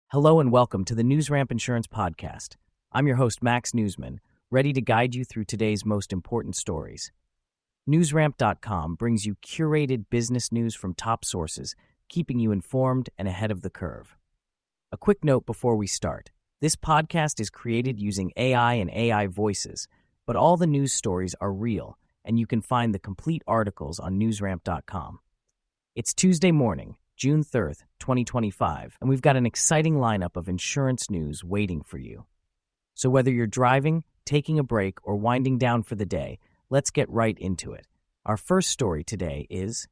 Hello and welcome to the NewsRamp Insurance Podcast. I'm your host, Max Newsman, ready to guide you through today's most important stories. NewsRamp.com brings you curated business news from top sources, keeping you informed and ahead of the curve. A quick note before we start. This podcast is created using AI and AI voices, but all the news stories are real, and you can find the complete articles on NewsRamp.com. It's Tuesday morning, June 3rd, 2025, and we've got an exciting lineup of insurance news waiting for you. So whether you're driving, taking a break, or winding down for the day, let's get right into it. Our first story today is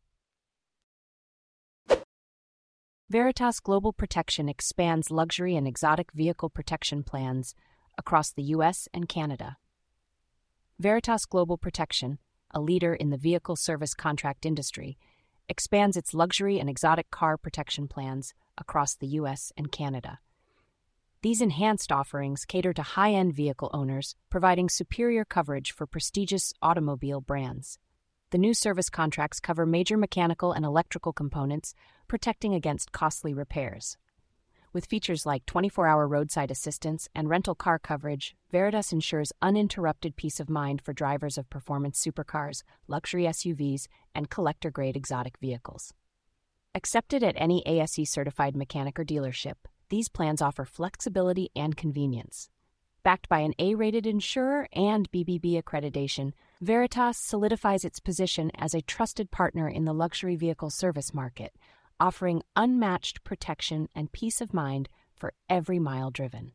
Veritas Global Protection expands luxury and exotic vehicle protection plans across the U.S. and Canada. Veritas Global Protection, a leader in the vehicle service contract industry, expands its luxury and exotic car protection plans across the U.S. and Canada. These enhanced offerings cater to high-end vehicle owners, providing superior coverage for prestigious automobile brands. The new service contracts cover major mechanical and electrical components, protecting against costly repairs. With features like 24-hour roadside assistance and rental car coverage, Veritas ensures uninterrupted peace of mind for drivers of performance supercars, luxury SUVs, and collector-grade exotic vehicles. Accepted at any ASE-certified mechanic or dealership, these plans offer flexibility and convenience. Backed by an A-rated insurer and BBB accreditation, Veritas solidifies its position as a trusted partner in the luxury vehicle service market, offering unmatched protection and peace of mind for every mile driven.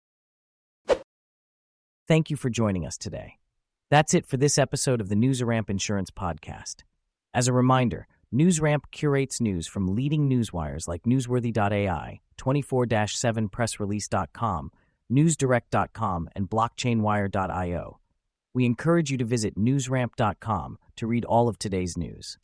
Thank you for joining us today. That's it for this episode of the NewsRamp Insurance Podcast. As a reminder, NewsRamp curates news from leading newswires like Newsworthy.ai, 24/7pressrelease.com, NewsDirect.com, and BlockchainWire.io. We encourage you to visit NewsRamp.com to read all of today's news.